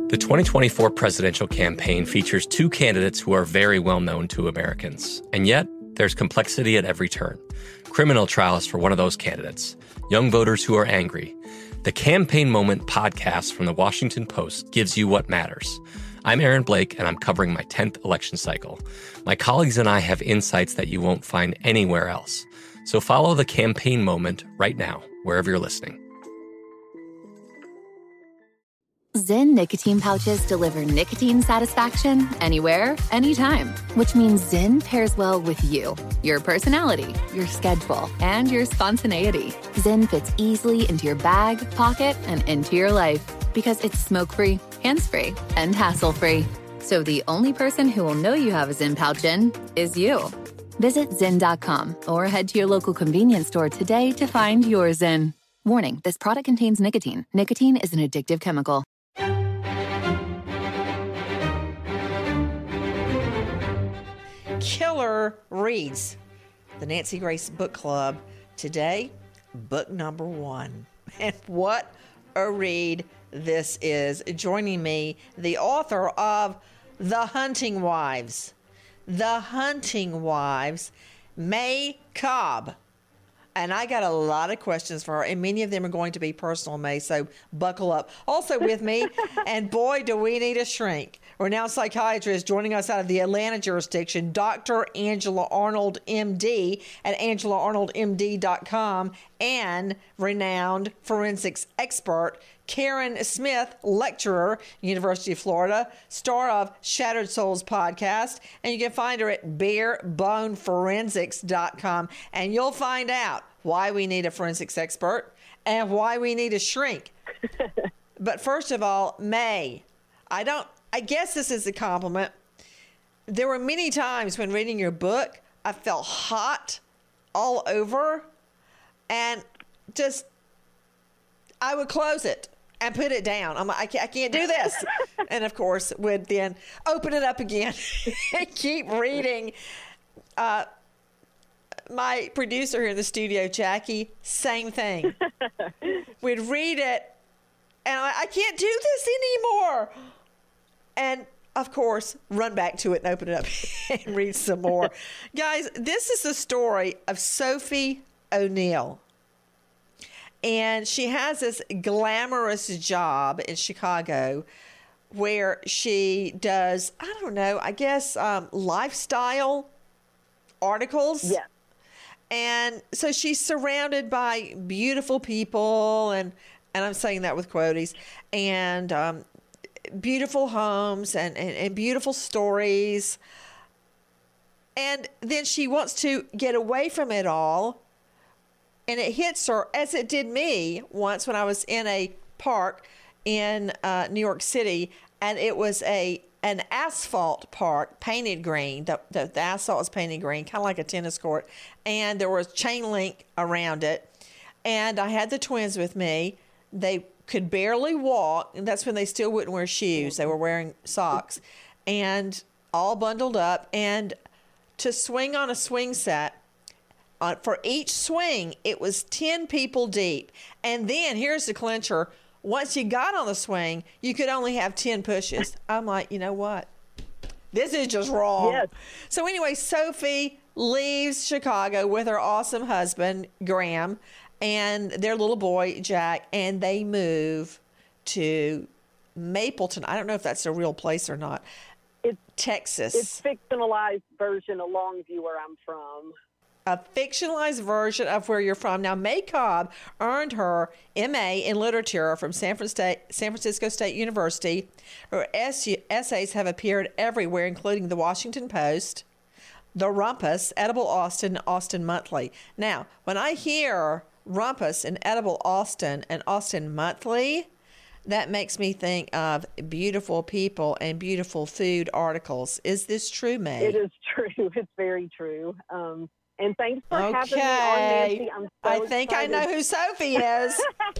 The 2024 presidential campaign features two candidates who are very well known to Americans. And yet, there's complexity at every turn. Criminal trials for one of those candidates. Young voters who are angry. The Campaign Moment podcast from the Washington Post gives you what matters. I'm Aaron Blake, and I'm covering my 10th election cycle. My colleagues and I have insights that you won't find anywhere else. So follow the Campaign Moment right now, wherever you're listening. Zyn nicotine pouches deliver nicotine satisfaction anywhere, anytime, which means Zyn pairs well with you, your personality, your schedule, and your spontaneity. Zyn fits easily into your bag, pocket, and into your life because it's smoke-free, hands-free, and hassle-free. So the only person who will know you have a Zyn pouch in is you. Visit Zyn.com or head to your local convenience store today to find your Zyn. Warning, this product contains nicotine. Nicotine is an addictive chemical. Killer reads the Nancy Grace Book Club. Today, book number 1. And what a read this is. Joining me, the author of The Hunting Wives. The Hunting Wives, May Cobb. And I got a lot of questions for her, and many of them are going to be personal, May, so buckle up. Also with me, and boy, do we need a shrink. Renowned psychiatrist joining us out of the Atlanta jurisdiction, Dr. Angela Arnold, MD, at angelaarnoldmd.com, and renowned forensics expert, Karen Smith, lecturer, University of Florida, star of Shattered Souls podcast, and you can find her at bareboneforensics.com, and you'll find out why we need a forensics expert and why we need a shrink. But first of all, May, I guess this is a compliment. There were many times when reading your book, I felt hot all over, and just, I would close it and put it down. I'm like, I can't do this. And of course, would then open it up again and keep reading. My producer here in the studio, Jackie, same thing. We'd read it, and I can't do this anymore. And of course, run back to it and open it up and read some more. Guys, this is the story of Sophie O'Neill. And she has this glamorous job in Chicago where she does, I don't know, I guess lifestyle articles. Yeah. And so she's surrounded by beautiful people, and I'm saying that with quoties, and beautiful homes and beautiful stories. And then she wants to get away from it all. And it hits her, as it did me once when I was in a park in New York City, and it was an asphalt park, painted green. The asphalt was painted green, kind of like a tennis court, and there was chain link around it. And I had the twins with me. They could barely walk, and that's when they still wouldn't wear shoes. They were wearing socks, and all bundled up. And to swing on a swing set, for each swing, it was 10 people deep. And then, here's the clincher, once you got on the swing, you could only have 10 pushes. I'm like, you know what? This is just wrong. Yes. So anyway, Sophie leaves Chicago with her awesome husband, Graham, and their little boy, Jack, and they move to Mapleton. I don't know if that's a real place or not. Texas. It's fictionalized version of Longview, where I'm from. A fictionalized version of where you're from. Now, May Cobb earned her MA in literature from San Francisco State University. Her essays have appeared everywhere, including the Washington Post, the Rumpus, Edible Austin, Austin Monthly. Now, when I hear Rumpus and Edible Austin and Austin Monthly, that makes me think of beautiful people and beautiful food articles. Is this true, May? It is true. It's very true. And thanks for having me on, Nancy. I'm so I think excited. I know who Sophie is.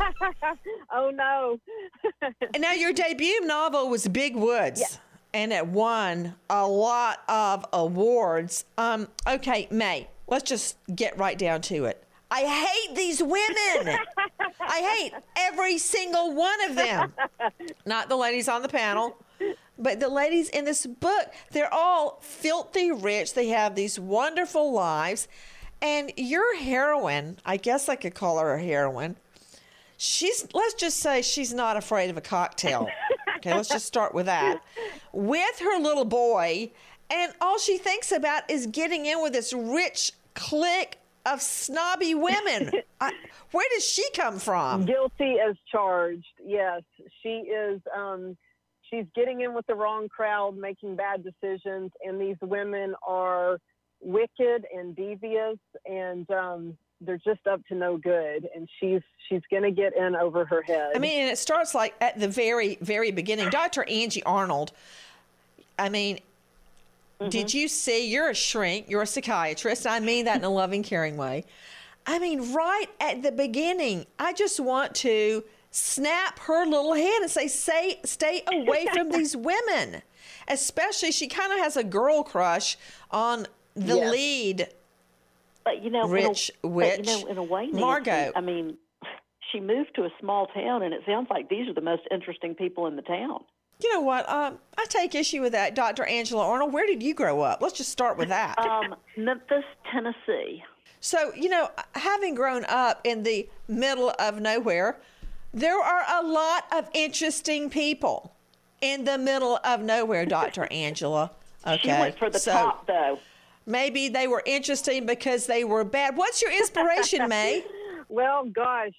Oh, no. And now, your debut novel was Big Woods. Yeah. And it won a lot of awards. Okay, May, let's just get right down to it. I hate these women. I hate every single one of them. Not the ladies on the panel, but the ladies in this book. They're all filthy rich. They have these wonderful lives. And your heroine, I guess I could call her a heroine, let's just say she's not afraid of a cocktail. Okay, let's just start with that. With her little boy, and all she thinks about is getting in with this rich clique of snobby women. Where does she come from? Guilty as charged. Yes, she is. She's getting in with the wrong crowd, making bad decisions, and these women are wicked and devious, and they're just up to no good. And she's going to get in over her head. I mean, and it starts like at the very, very beginning. Dr. Angie Arnold. I mean, did you see? You're a shrink. You're a psychiatrist. I mean that in a loving, caring way. I mean, right at the beginning, I just want to snap her little hand and say, stay away from these women. Especially, she kind of has a girl crush on the lead, but rich witch, in a way, Nancy, Margot. I mean, she moved to a small town, and it sounds like these are the most interesting people in the town. You know what? I take issue with that, Dr. Angela Arnold. Where did you grow up? Let's just start with that. Memphis, Tennessee. So, having grown up in the middle of nowhere, there are a lot of interesting people in the middle of nowhere, Dr. Angela. Okay. She went for the top, though. Maybe they were interesting because they were bad. What's your inspiration, May? Well, gosh,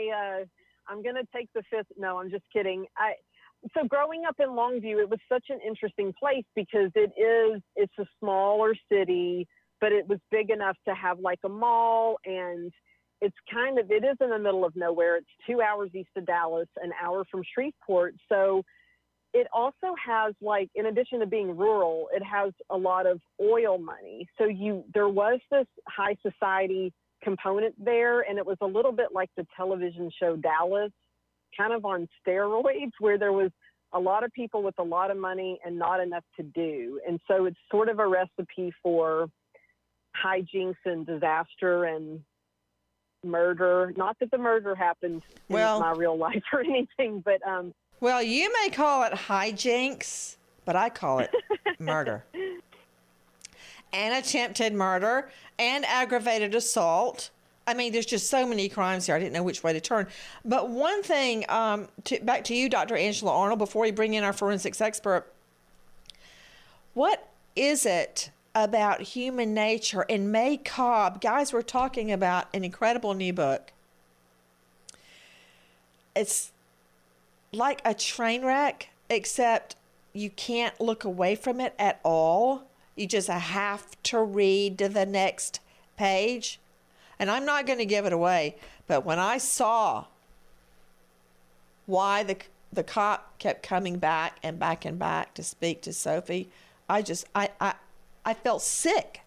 I'm going to take the fifth. No, I'm just kidding. So growing up in Longview, it was such an interesting place because it's a smaller city, but it was big enough to have like a mall, and it is in the middle of nowhere. It's 2 hours east of Dallas, an hour from Shreveport. So it also has, like, in addition to being rural, it has a lot of oil money. So there was this high society component there, and it was a little bit like the television show Dallas, kind of on steroids, where there was a lot of people with a lot of money and not enough to do. And so it's sort of a recipe for hijinks and disaster and murder. Not that the murder happened in my real life or anything, but well, you may call it hijinks, but I call it murder. And attempted murder and aggravated assault. I mean, there's just so many crimes here. I didn't know which way to turn. But one thing, back to you, Dr. Angela Arnold, before we bring in our forensics expert. What is it about human nature? And May Cobb, guys, we're talking about an incredible new book. It's like a train wreck, except you can't look away from it at all. You just have to read to the next page. And I'm not going to give it away, but when I saw why the cop kept coming back and back and back to speak to Sophie, I felt sick.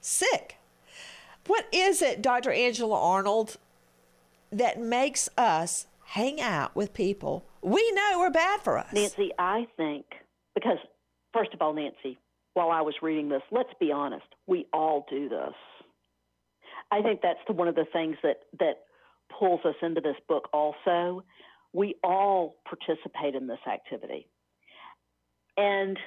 What is it, Dr. Angela Arnold, that makes us hang out with people we know are bad for us? Nancy, I think, because first of all, Nancy, while I was reading this, let's be honest, we all do this. I think that's one of the things that pulls us into this book also. We all participate in this activity. And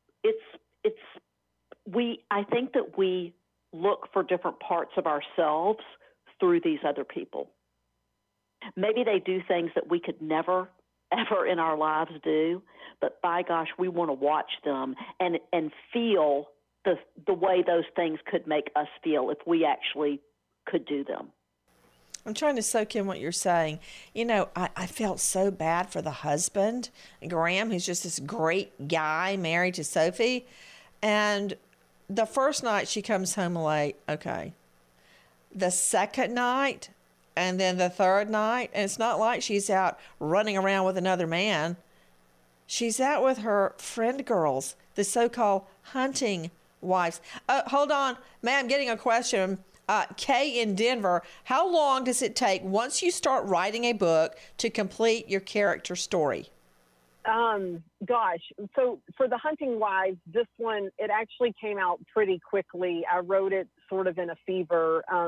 I think that we look for different parts of ourselves through these other people. Maybe they do things that we could never, ever in our lives do, but by gosh, we want to watch them and feel the way those things could make us feel if we actually could do them. I'm trying to soak in what you're saying. I felt so bad for the husband, Graham, who's just this great guy married to Sophie. And the first night she comes home late, okay. The second night, and then the third night, and it's not like she's out running around with another man. She's out with her friend girls, the so-called hunting wives. Hold on, ma'am, I'm getting a question. Kay in Denver, how long does it take once you start writing a book to complete your character story? Gosh, so for the Hunting Wives, this one, it actually came out pretty quickly. I wrote it sort of in a fever.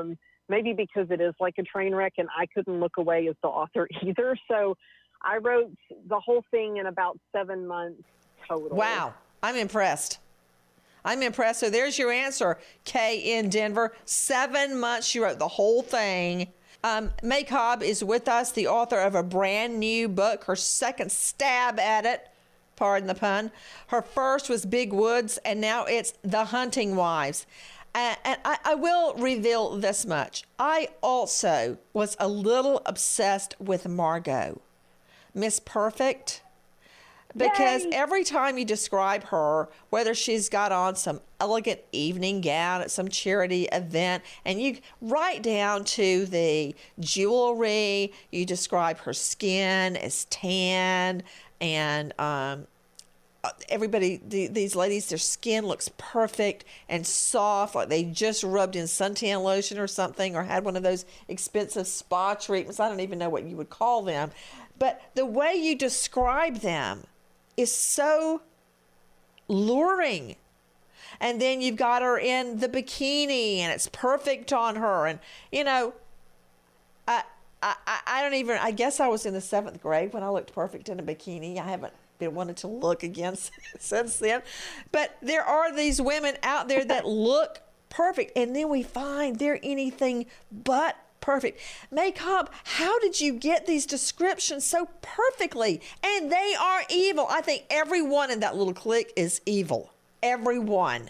maybe because it is like a train wreck, and I couldn't look away as the author either. So I wrote the whole thing in about 7 months total. Wow. I'm impressed. So there's your answer, Kay in Denver. 7 months she wrote the whole thing. May Cobb is with us, the author of a brand new book, her second stab at it, pardon the pun. Her first was Big Woods, and now it's The Hunting Wives. And I will reveal this much. I also was a little obsessed with Margot, Miss Perfect. Because Yay! every time you describe her, whether she's got on some elegant evening gown at some charity event, and you right down to the jewelry, you describe her skin as tan, and everybody, these ladies, their skin looks perfect and soft, like they just rubbed in suntan lotion or something, or had one of those expensive spa treatments. I don't even know what you would call them. But the way you describe them is so luring. And then you've got her in the bikini, and it's perfect on her. And, you know, I guess I was in the 7th grade when I looked perfect in a bikini. I haven't been wanting to look again since then. But there are these women out there that look perfect, and then we find they're anything but perfect. May Cobb, how did you get these descriptions so perfectly? And they are evil. I think everyone in that little clique is evil. Everyone.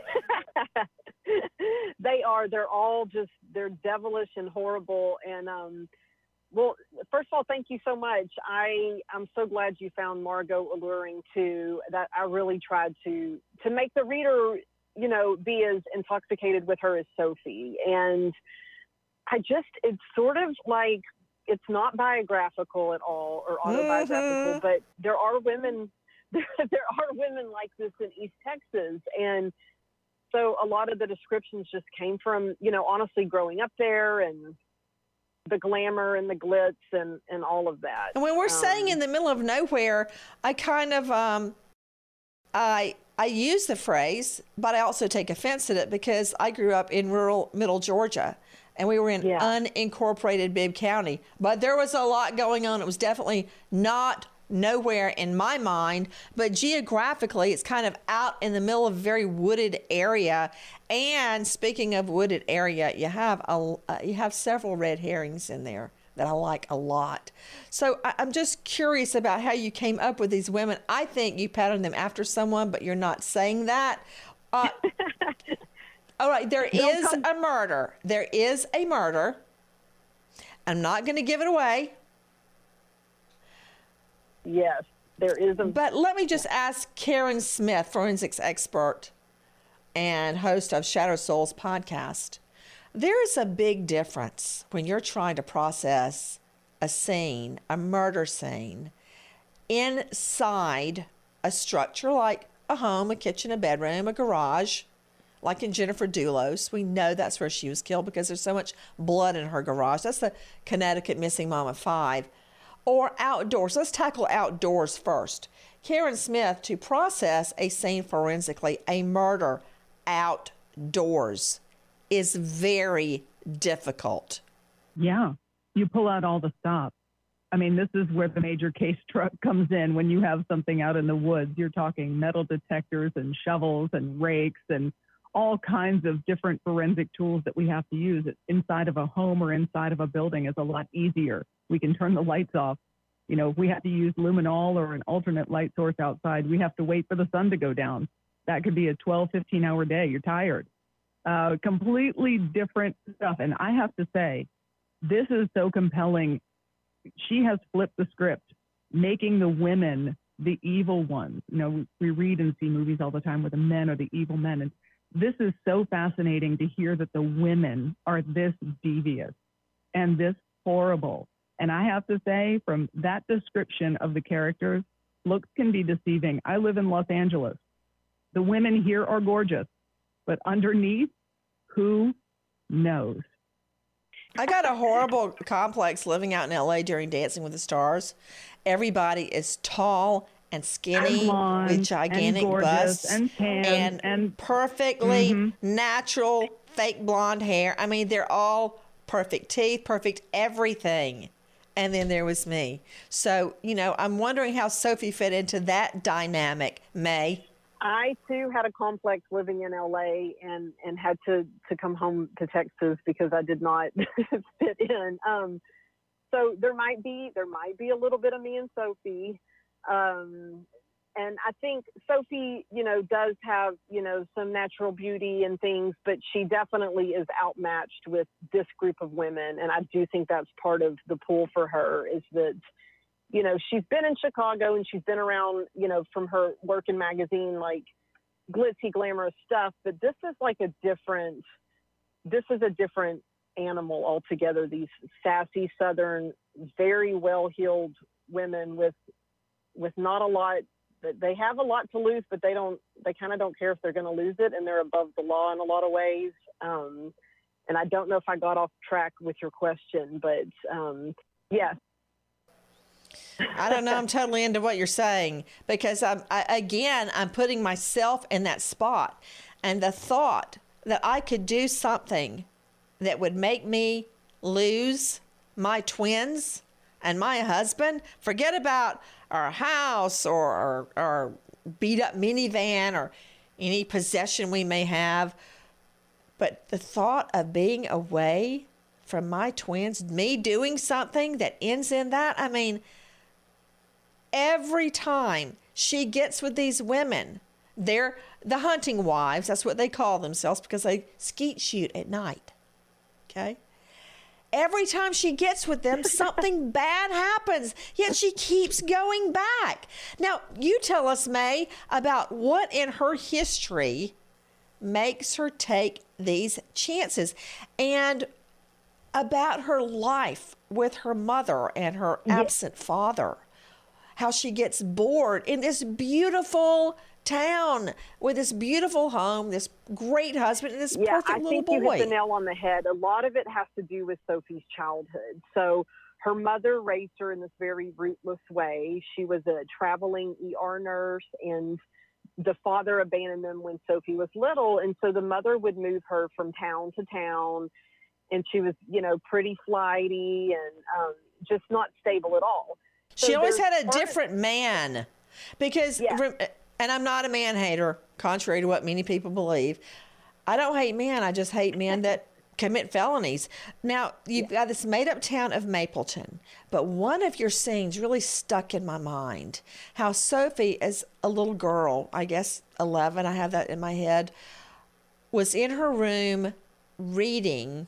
They are. They're all just, they're devilish and horrible. And, well, first of all, thank you so much. I'm so glad you found Margot alluring too. That I really tried to make the reader, you know, be as intoxicated with her as Sophie. And it's sort of like, it's not biographical at all or autobiographical, but there are women like this in East Texas. And so a lot of the descriptions just came from, you know, honestly growing up there and the glamour and the glitz and all of that. And when we're saying in the middle of nowhere, I kind of, I use the phrase, but I also take offense at it because I grew up in rural middle Georgia. And we were in unincorporated Bibb County. But there was a lot going on. It was definitely not nowhere in my mind. But geographically, it's kind of out in the middle of a very wooded area. And speaking of wooded area, you have several red herrings in there that I like a lot. So I'm just curious about how you came up with these women. I think you patterned them after someone, but you're not saying that. All right, there is a murder. There is a murder. I'm not going to give it away. Yes, there is a... But let me just ask Karen Smith, forensics expert and host of Shadow Souls podcast. There is a big difference when you're trying to process a scene, a murder scene, inside a structure like a home, a kitchen, a bedroom, a garage. Like in Jennifer Dulos, we know that's where she was killed because there's so much blood in her garage. That's the Connecticut Missing Mama 5. Or outdoors. Let's tackle outdoors first. Karen Smith, to process a scene forensically, a murder outdoors, is very difficult. Yeah. You pull out all the stops. I mean, this is where the major case truck comes in. When you have something out in the woods, you're talking metal detectors and shovels and rakes and all kinds of different forensic tools that we have to use. Inside of a home or inside of a building is a lot easier. We can turn the lights off. You know, if we have to use luminol or an alternate light source outside, we have to wait for the sun to go down. That could be a 12, 15-hour day. You're tired. Completely different stuff. And I have to say, this is so compelling. She has flipped the script, making the women the evil ones. You know, we read and see movies all the time where the men are the evil men. And this is so fascinating to hear that the women are this devious and this horrible. And I have to say, from that description of the characters, looks can be deceiving. I live in Los Angeles. The women here are gorgeous, but underneath, who knows? I got a horrible complex living out in LA during Dancing with the Stars. Everybody is tall and skinny and blonde, with gigantic and gorgeous, busts and tan, and perfectly natural fake blonde hair. I mean, they're all perfect teeth, perfect everything. And then there was me. So, I'm wondering how Sophie fit into that dynamic, May. I too had a complex living in LA and had to come home to Texas because I did not fit in. So there might be a little bit of me and Sophie. And I think Sophie, does have, some natural beauty and things, but she definitely is outmatched with this group of women. And I do think that's part of the pull for her is that, she's been in Chicago and she's been around, from her work in magazine, like glitzy, glamorous stuff. But this is a different animal altogether. These sassy Southern, very well-heeled women with not a lot. They have a lot to lose, but they kind of don't care if they're going to lose it, and they're above the law in a lot of ways. And I don't know if I got off track with your question, but yes. I don't know. I'm totally into what you're saying because I'm putting myself in that spot, and the thought that I could do something that would make me lose my twins and my husband, forget about our house or our beat up minivan or any possession we may have. But the thought of being away from my twins, me doing something that ends in that, I mean, every time she gets with these women, they're the hunting wives, that's what they call themselves because they skeet shoot at night. Okay? Every time she gets with them, something bad happens, yet she keeps going back. Now, you tell us, May, about what in her history makes her take these chances and about her life with her mother and her absent father, how she gets bored in this beautiful town with this beautiful home, this great husband, and this perfect little boy. I think you hit the nail on the head. A lot of it has to do with Sophie's childhood. So her mother raised her in this very rootless way. She was a traveling ER nurse, and the father abandoned them when Sophie was little. And so the mother would move her from town to town, and she was, pretty flighty and just not stable at all. So she always had a different man because... Yeah. And I'm not a man hater, contrary to what many people believe. I don't hate men. I just hate men that commit felonies. Now, you've got this made-up town of Mapleton, but one of your scenes really stuck in my mind. How Sophie, as a little girl, I guess 11, I have that in my head, was in her room reading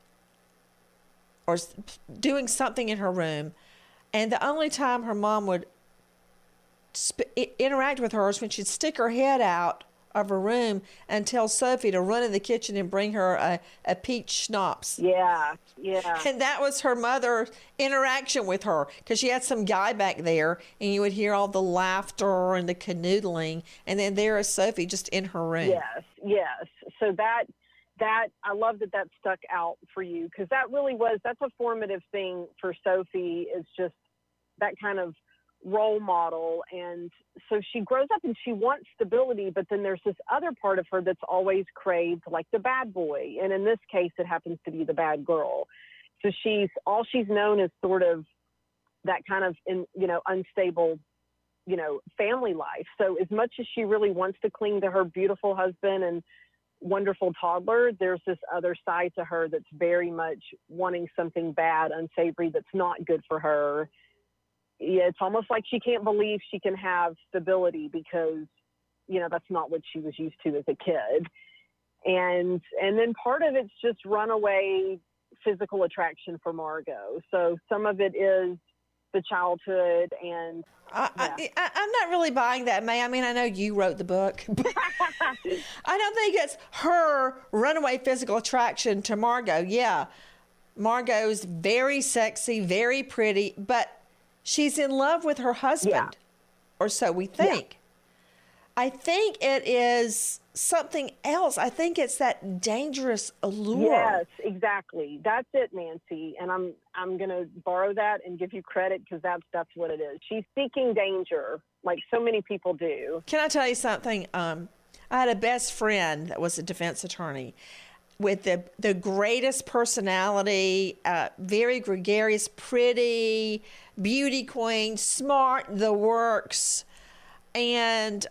or doing something in her room, and the only time her mom would interact with her is when she'd stick her head out of her room and tell Sophie to run in the kitchen and bring her a peach schnapps. Yeah. And that was her mother's interaction with her because she had some guy back there and you would hear all the laughter and the canoodling, and then there is Sophie just in her room. Yes. So that I love that stuck out for you because that's a formative thing for Sophie, is just that kind of role model. And so she grows up and she wants stability, but then there's this other part of her that's always craved like the bad boy, and in this case it happens to be the bad girl. So she's known as sort of that kind of unstable family life. So as much as she really wants to cling to her beautiful husband and wonderful toddler, there's this other side to her that's very much wanting something bad, unsavory, that's not good for her. Yeah, it's almost like she can't believe she can have stability because, that's not what she was used to as a kid. And then part of it's just runaway physical attraction for Margot. So some of it is the childhood and... I'm not really buying that, May. I mean, I know you wrote the book. But I don't think it's her runaway physical attraction to Margot. Yeah, Margot's very sexy, very pretty, but she's in love with her husband, or so we think. Yeah. I think it is something else. I think it's that dangerous allure. Yes, exactly. That's it, Nancy. And I'm going to borrow that and give you credit because that's what it is. She's seeking danger like so many people do. Can I tell you something? I had a best friend that was a defense attorney with the greatest personality, very gregarious, pretty, beauty queen, smart, the works. And,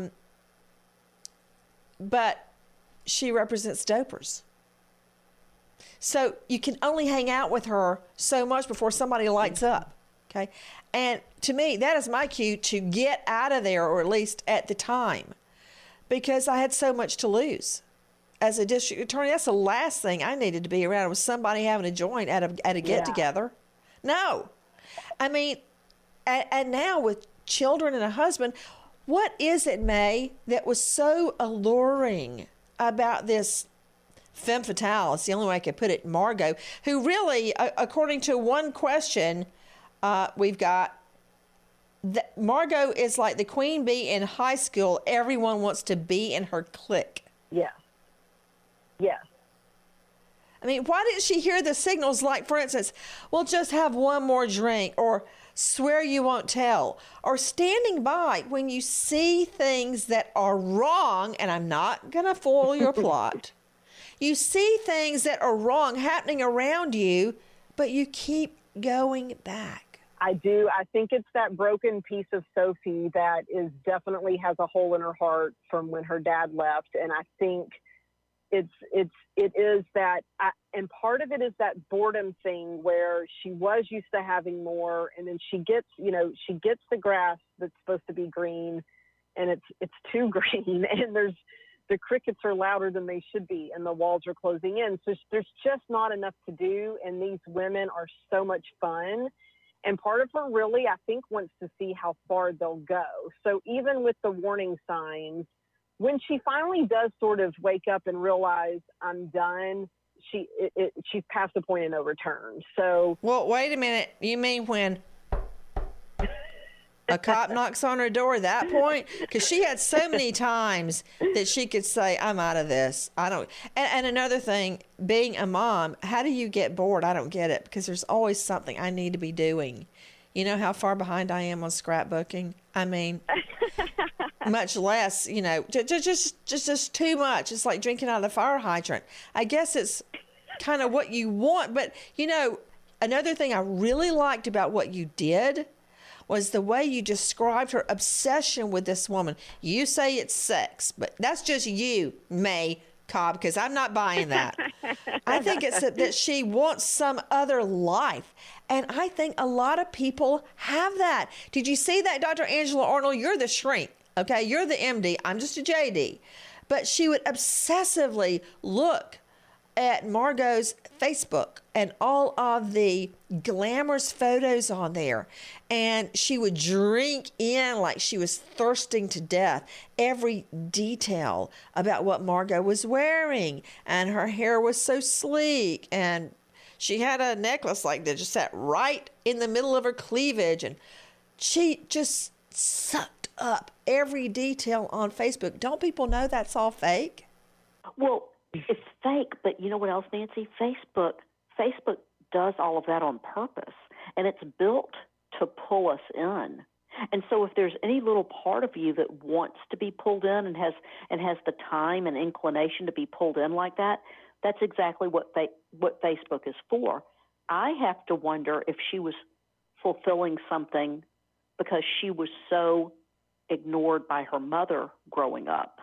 but she represents dopers. So you can only hang out with her so much before somebody lights up. Okay. And to me, that is my cue to get out of there, or at least at the time, because I had so much to lose. As a district attorney, that's the last thing I needed to be around was somebody having a joint at a get together. No. I mean, and now with children and a husband, what is it, May, that was so alluring about this femme fatale? It's the only way I could put it, Margot, who really, according to one question we've got, Margot is like the queen bee in high school. Everyone wants to be in her clique. Yes. Yes. I mean, why didn't she hear the signals like, for instance, we'll just have one more drink, or swear you won't tell, or standing by when you see things that are wrong, and I'm not going to foil your plot. You see things that are wrong happening around you, but you keep going back. I do. I think it's that broken piece of Sophie that is definitely has a hole in her heart from when her dad left. And I think it is that, and part of it is that boredom thing where she was used to having more, and then she gets the grass that's supposed to be green, and it's too green, and the crickets are louder than they should be, and the walls are closing in. So there's just not enough to do, and these women are so much fun. And part of her really, I think, wants to see how far they'll go. So even with the warning signs, when she finally does sort of wake up and realize I'm done, she's past the point of no return. So, well, wait a minute. You mean when a cop knocks on her door at that point? Because she had so many times that she could say, I'm out of this. I don't. And another thing, being a mom, how do you get bored? I don't get it, because there's always something I need to be doing. You know how far behind I am on scrapbooking? I mean, much less, just too much. It's like drinking out of the fire hydrant. I guess it's kind of what you want. But, another thing I really liked about what you did was the way you described her obsession with this woman. You say it's sex, but that's just you, May Cobb, because I'm not buying that. I think it's that she wants some other life. And I think a lot of people have that. Did you see that, Dr. Angela Arnold? You're the shrink, okay? You're the MD. I'm just a JD. But she would obsessively look at Margot's Facebook and all of the glamorous photos on there. And she would drink in like she was thirsting to death every detail about what Margot was wearing. And her hair was so sleek. And she had a necklace like that just sat right in the middle of her cleavage. And she just sucked up every detail on Facebook. Don't people know that's all fake? Well, it's fake, but you know what else, Nancy? Facebook does all of that on purpose, and it's built to pull us in. And so if there's any little part of you that wants to be pulled in and has the time and inclination to be pulled in like that, that's exactly what Facebook is for. I have to wonder if she was fulfilling something because she was so ignored by her mother growing up.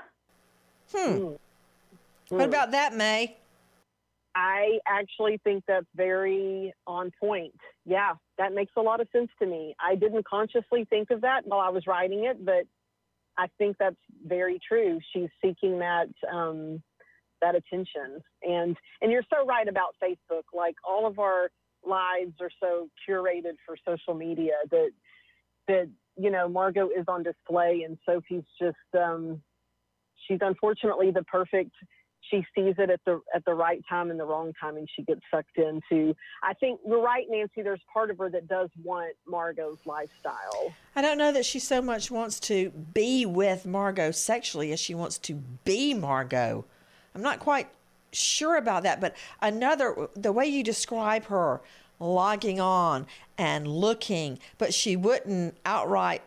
What about that, May? I actually think that's very on point. Yeah, that makes a lot of sense to me. I didn't consciously think of that while I was writing it, but I think that's very true. She's seeking that attention. And you're so right about Facebook. Like, all of our lives are so curated for social media that Margot is on display, and Sophie's just she's unfortunately the perfect. She sees it at the right time and the wrong time, and she gets sucked into. I think you're right, Nancy. There's part of her that does want Margot's lifestyle. I don't know that she so much wants to be with Margot sexually as she wants to be Margot. I'm not quite sure about that, but the way you describe her logging on and looking, but she wouldn't outright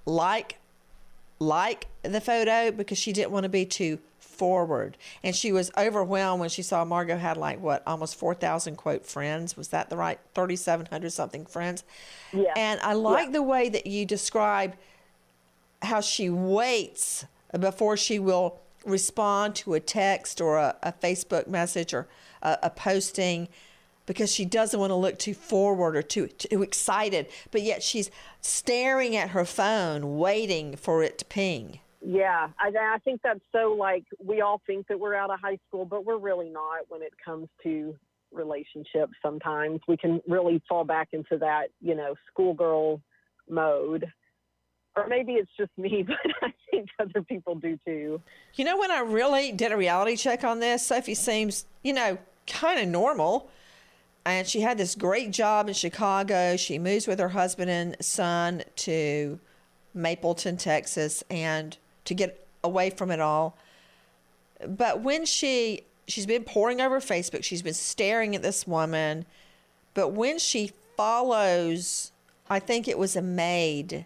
like the photo because she didn't want to be too forward. And she was overwhelmed when she saw Margot had almost 4,000 quote friends. Was that the right 3,700 something friends? Yeah. And I like the way that you describe how she waits before she will respond to a text or a Facebook message or a posting, because she doesn't want to look too forward or too excited, but yet she's staring at her phone, waiting for it to ping. Yeah, I think that's so, like, we all think that we're out of high school, but we're really not when it comes to relationships. Sometimes we can really fall back into that, schoolgirl mode. Or maybe it's just me, but I think other people do too. When I really did a reality check on this, Sophie seems, kind of normal. And she had this great job in Chicago. She moves with her husband and son to Mapleton, Texas, and to get away from it all. But when she's been poring over Facebook, she's been staring at this woman. But when she follows, I think it was a maid,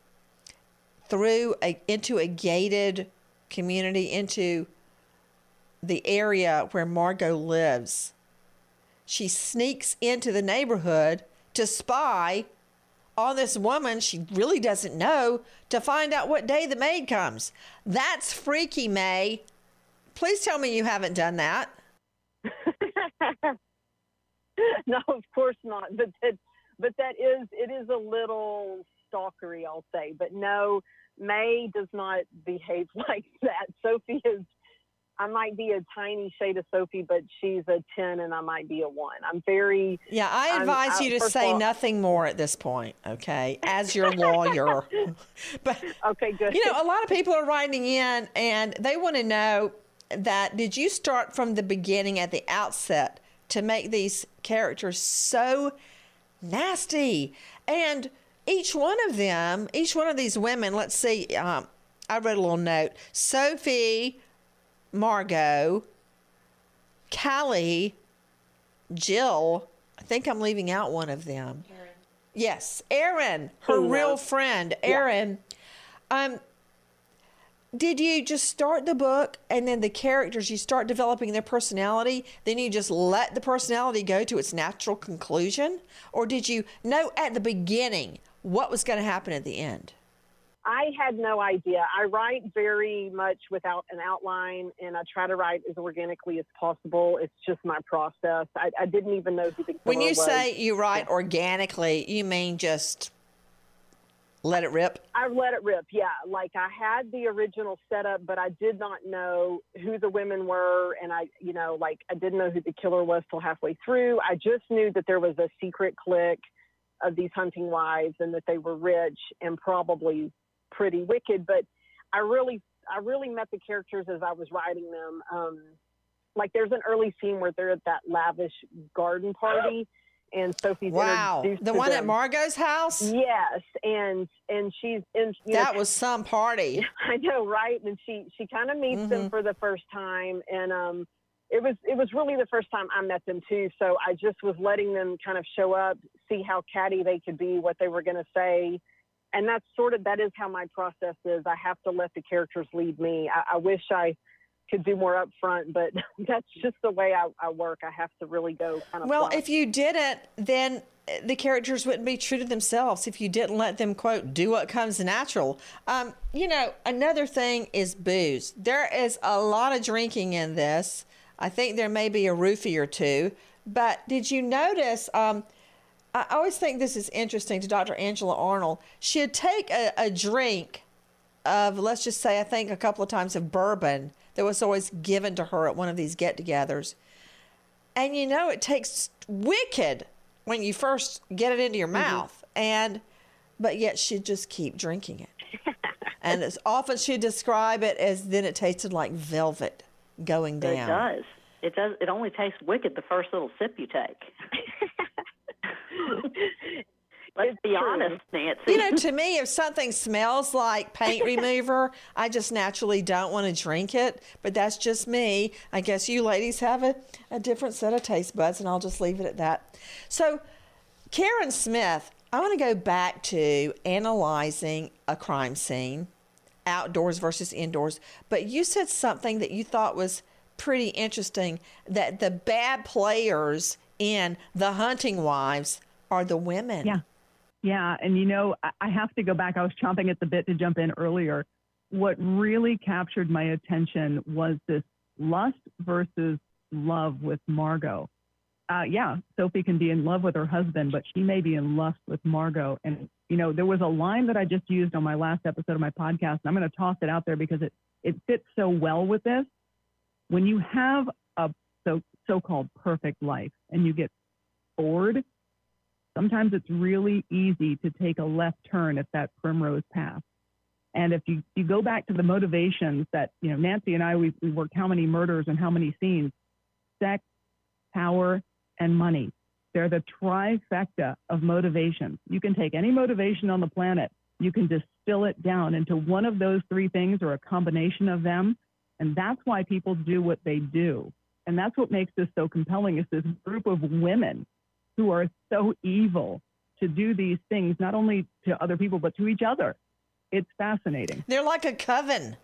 into a gated community, into the area where Margot lives, she sneaks into the neighborhood to spy on this woman she really doesn't know, to find out what day the maid comes. That's freaky, May. Please tell me you haven't done that. No, of course not. But it is a little stalkery, I'll say. But no, May does not behave like that. Sophie is, I might be a tiny shade of Sophie, but she's a 10 and I might be a 1. I'm very... Yeah, I advise you to say nothing more at this point, okay, as your lawyer. But, okay, good. A lot of people are writing in and they want to know that, did you start from the beginning at the outset to make these characters so nasty? And each one of these women, let's see, I read a little note. Sophie, Margot, Callie, Jill, I think I'm leaving out one of them. Erin. Yes, Erin, her real friend, Erin. Yeah. Did you just start the book and then the characters, you start developing their personality, then you just let the personality go to its natural conclusion? Or did you know at the beginning what was going to happen at the end? I had no idea. I write very much without an outline, and I try to write as organically as possible. It's just my process. I didn't even know who the killer was. When you say you write organically, you mean just let it rip? I let it rip, yeah. Like, I had the original setup, but I did not know who the women were, and I didn't know who the killer was till halfway through. I just knew that there was a secret clique of these hunting wives and that they were rich and probably pretty wicked. But I really met the characters as I was writing them. Like, there's an early scene where they're at that lavish garden party, and Sophie's introduced the to one them. at Margot's house. Yes, and she's in. That was some party. I know, right? And she kind of meets them for the first time, and it was really the first time I met them too. So I just was letting them kind of show up, see how catty they could be, what they were going to say. And that is how my process is. I have to let the characters lead me. I wish I could do more up front, but that's just the way I work. I have to really go kind of flat. If you didn't, then the characters wouldn't be true to themselves if you didn't let them, quote, do what comes natural. Another thing is booze. There is a lot of drinking in this. I think there may be a roofie or two. But did you notice... I always think this is interesting to Dr. Angela Arnold. She'd take a drink of, let's just say, I think a couple of times of bourbon that was always given to her at one of these get-togethers. And it tastes wicked when you first get it into your mouth. But yet she'd just keep drinking it. And as often she'd describe it as then it tasted like velvet going down. It does. It only tastes wicked the first little sip you take. Let's be honest, Nancy. To me, if something smells like paint remover, I just naturally don't want to drink it. But that's just me. I guess you ladies have a different set of taste buds, and I'll just leave it at that. So, Karen Smith, I want to go back to analyzing a crime scene, outdoors versus indoors. But you said something that you thought was pretty interesting, that the bad players in The Hunting Wives are the women. Yeah. Yeah. And, you know, I have to go back. I was chomping at the bit to jump in earlier. What really captured my attention was this lust versus love with Margot. Yeah, Sophie can be in love with her husband, but she may be in lust with Margot. And, you know, there was a line that I just used on my last episode of my podcast, and I'm going to toss it out there because it fits so well with this. When you have a so-called perfect life and you get bored, sometimes it's really easy to take a left turn at that primrose path. And if you go back to the motivations that, you know, Nancy and I, we worked how many murders and how many scenes, sex, power, and money. They're the trifecta of motivations. You can take any motivation on the planet, you can distill it down into one of those three things or a combination of them. And that's why people do what they do. And that's what makes this so compelling, is this group of women who are so evil to do these things, not only to other people, but to each other. It's fascinating. They're like a coven.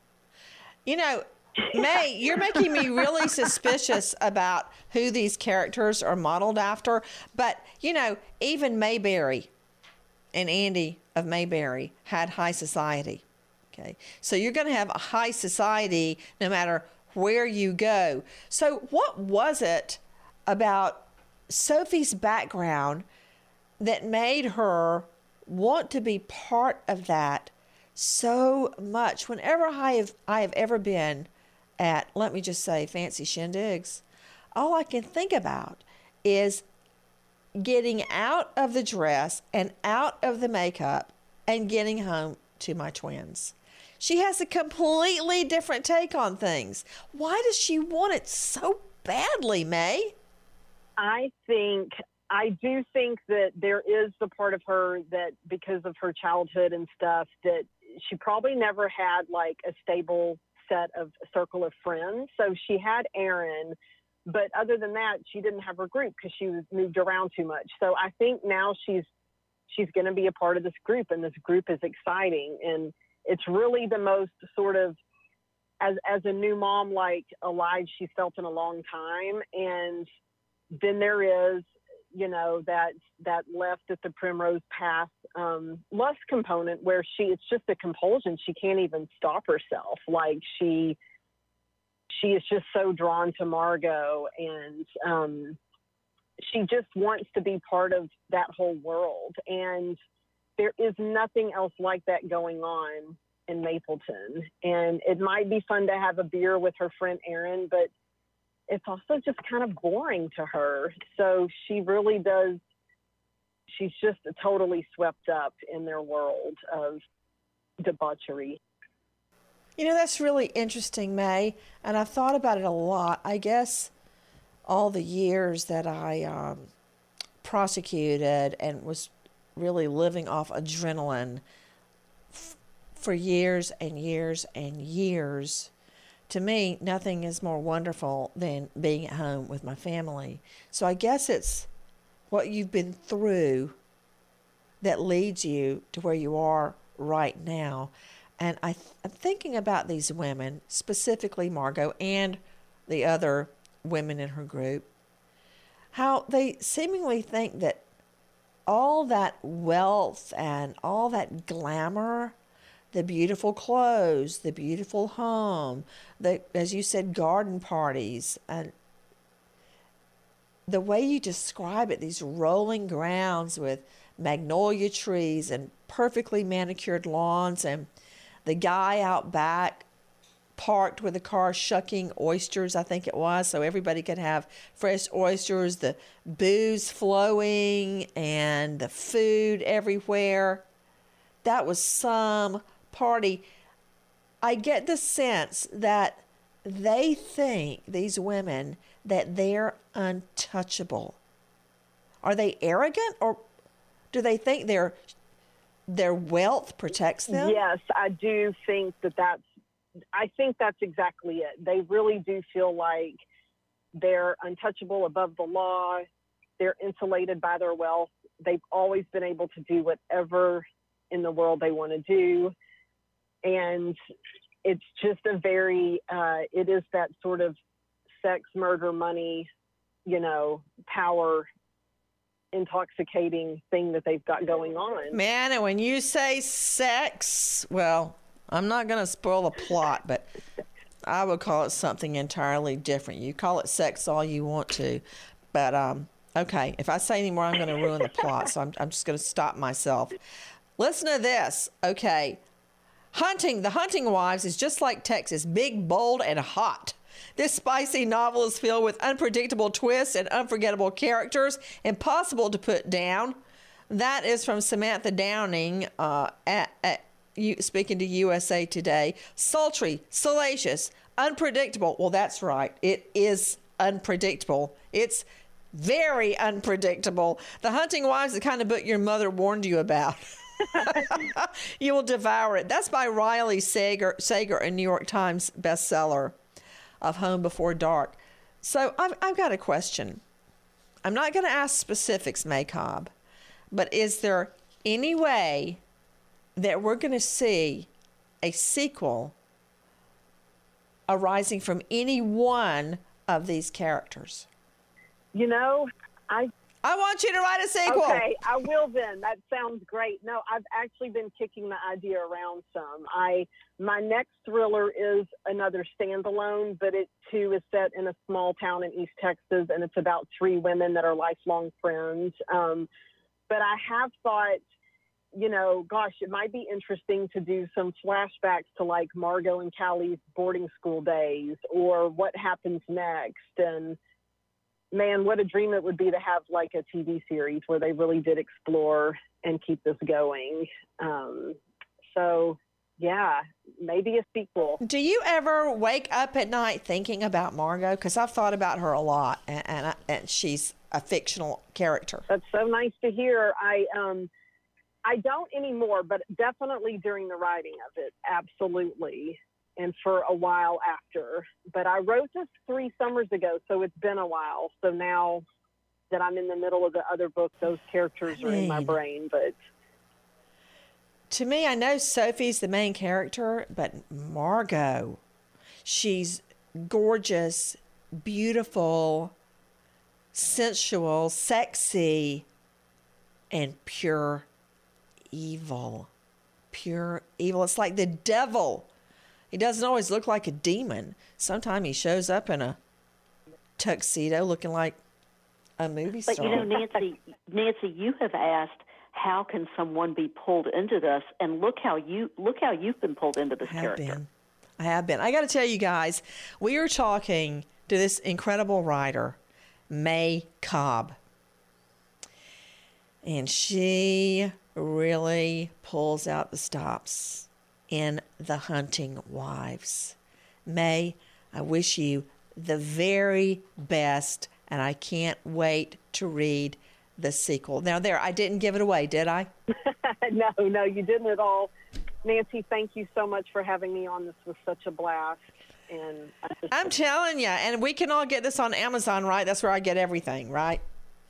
You know, May, you're making me really suspicious about who these characters are modeled after. But, you know, even Mayberry and Andy of Mayberry had high society. Okay. So you're going to have a high society no matter where you go. So what was it about Sophie's background that made her want to be part of that so much? Whenever I have ever been at, let me just say, fancy shindigs, all I can think about is getting out of the dress and out of the makeup and getting home to my twins. She has a completely different take on things. Why does she want it so badly, May? I do think that there is the part of her that, because of her childhood and stuff, that she probably never had like a stable set of a circle of friends. So she had Aaron, but other than that, she didn't have her group because she was moved around too much. So I think now she's going to be a part of this group, and this group is exciting. And it's really the most sort of, as a new mom, like alive she's felt in a long time. And then there is, you know, that left at the primrose path lust component where it's just a compulsion. She can't even stop herself. Like she is just so drawn to Margot, and she just wants to be part of that whole world. And there is nothing else like that going on in Mapleton. And it might be fun to have a beer with her friend Aaron, but it's also just kind of boring to her. So she really does, she's just totally swept up in their world of debauchery. You know, that's really interesting, May, and I've thought about it a lot. I guess all the years that I prosecuted and was really living off adrenaline for years and years and years, to me, nothing is more wonderful than being at home with my family. So I guess it's what you've been through that leads you to where you are right now. And I'm thinking about these women, specifically Margot and the other women in her group, how they seemingly think that all that wealth and all that glamour, the beautiful clothes, the beautiful home, the, as you said, garden parties, and the way you describe it, these rolling grounds with magnolia trees and perfectly manicured lawns, and the guy out back parked with a car shucking oysters, I think it was, so everybody could have fresh oysters, the booze flowing and the food everywhere. That was some party. I get the sense that they think, these women, that they're untouchable. Are they arrogant, or do they think their wealth protects them? Yes, I do think I think that's exactly it. They really do feel like they're untouchable, above the law. They're insulated by their wealth. they've always been able to do whatever in the world they want to do. And it's just a very, it is that sort of sex, murder, money, power, intoxicating thing that they've got going on. Man, and when you say sex, well, I'm not going to spoil the plot, but I would call it something entirely different. You call it sex all you want to, but okay, if I say any more, I'm going to ruin the plot, so I'm just going to stop myself. Listen to this, okay. The Hunting Wives is just like Texas, big, bold, and hot. This spicy novel is filled with unpredictable twists and unforgettable characters, impossible to put down. That is from Samantha Downing, speaking to USA Today. Sultry, salacious, unpredictable. Well, that's right. It is unpredictable. It's very unpredictable. The Hunting Wives is the kind of book your mother warned you about. You will devour it. That's by Riley Sager, a New York Times bestseller of Home Before Dark. So I've got a question. I'm not going to ask specifics, May Cobb, but is there any way that we're going to see a sequel arising from any one of these characters? I want you to write a sequel. Okay, I will then. That sounds great. No, I've actually been kicking the idea around some. My next thriller is another standalone, but it too is set in a small town in East Texas, and it's about 3 women that are lifelong friends. But I have thought, it might be interesting to do some flashbacks to like Margot and Callie's boarding school days, or what happens next. And man, what a dream it would be to have like a TV series where they really did explore and keep this going. So yeah, maybe a sequel. Do you ever wake up at night thinking about Margot? Because I've thought about her a lot, and she's a fictional character. That's so nice to hear. I don't anymore, but definitely during the writing of it, absolutely. And for a while after. But I wrote this 3 summers ago, so it's been a while. So now that I'm in the middle of the other book, those characters are in my brain. But to me, I know Sophie's the main character, but Margot, she's gorgeous, beautiful, sensual, sexy, and pure evil. Pure evil. It's like the devil. He doesn't always look like a demon. Sometimes he shows up in a tuxedo looking like a movie star. But Nancy, you have asked, how can someone be pulled into this? And look how you've been pulled into this character. I have been. I got to tell you guys, we are talking to this incredible writer, May Cobb. And she really pulls out the stops in The Hunting Wives. May, I wish you the very best, and I can't wait to read the sequel. Now there, I didn't give it away, did I? No, you didn't at all. Nancy, thank you so much for having me on. This was such a blast. And I'm telling you, and we can all get this on Amazon, right? That's where I get everything, right?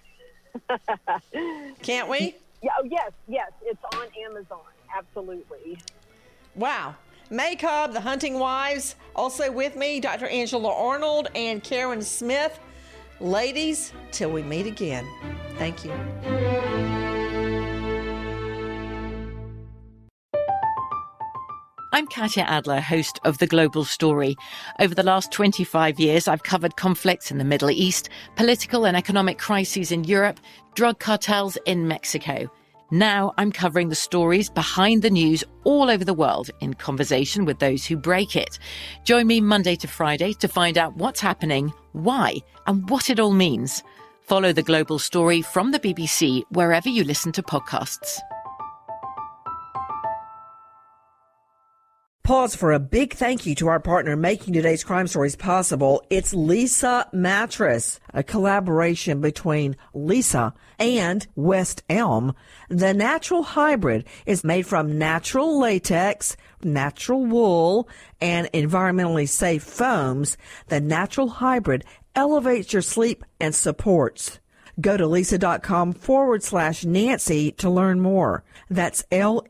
Can't we? Yeah, oh, yes, it's on Amazon. Absolutely. Wow. May Cobb, The Hunting Wives. Also with me, Dr. Angela Arnold and Karen Smith. Ladies, till we meet again. Thank you. I'm Katya Adler, host of The Global Story. Over the last 25 years, I've covered conflicts in the Middle East, political and economic crises in Europe, drug cartels in Mexico. Now I'm covering the stories behind the news all over the world in conversation with those who break it. Join me Monday to Friday to find out what's happening, why, and what it all means. Follow The Global Story from the BBC wherever you listen to podcasts. Pause for a big thank you to our partner making today's crime stories possible. It's Leesa Mattress, a collaboration between Leesa and West Elm. The natural hybrid is made from natural latex, natural wool, and environmentally safe foams. The natural hybrid elevates your sleep and supports Go to leesa.com/Nancy to learn more. That's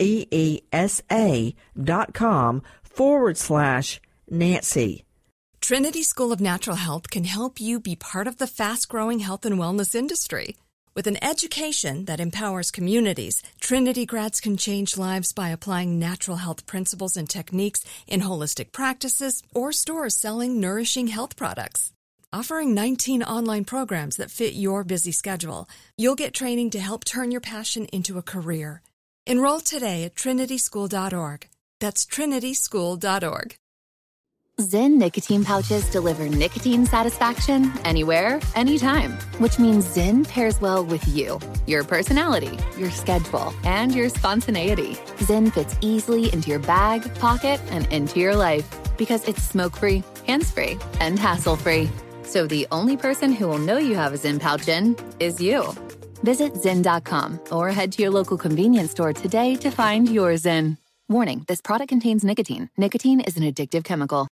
LEESA.com/Nancy. Trinity School of Natural Health can help you be part of the fast-growing health and wellness industry. With an education that empowers communities, Trinity grads can change lives by applying natural health principles and techniques in holistic practices or stores selling nourishing health products. Offering 19 online programs that fit your busy schedule, you'll get training to help turn your passion into a career. Enroll today at trinityschool.org. That's trinityschool.org. Zyn nicotine pouches deliver nicotine satisfaction anywhere, anytime, which means Zyn pairs well with you, your personality, your schedule, and your spontaneity. Zyn fits easily into your bag, pocket, and into your life because it's smoke-free, hands-free, and hassle-free. So the only person who will know you have a Zyn pouch in is you. Visit Zyn.com or head to your local convenience store today to find your Zyn. Warning, this product contains nicotine. Nicotine is an addictive chemical.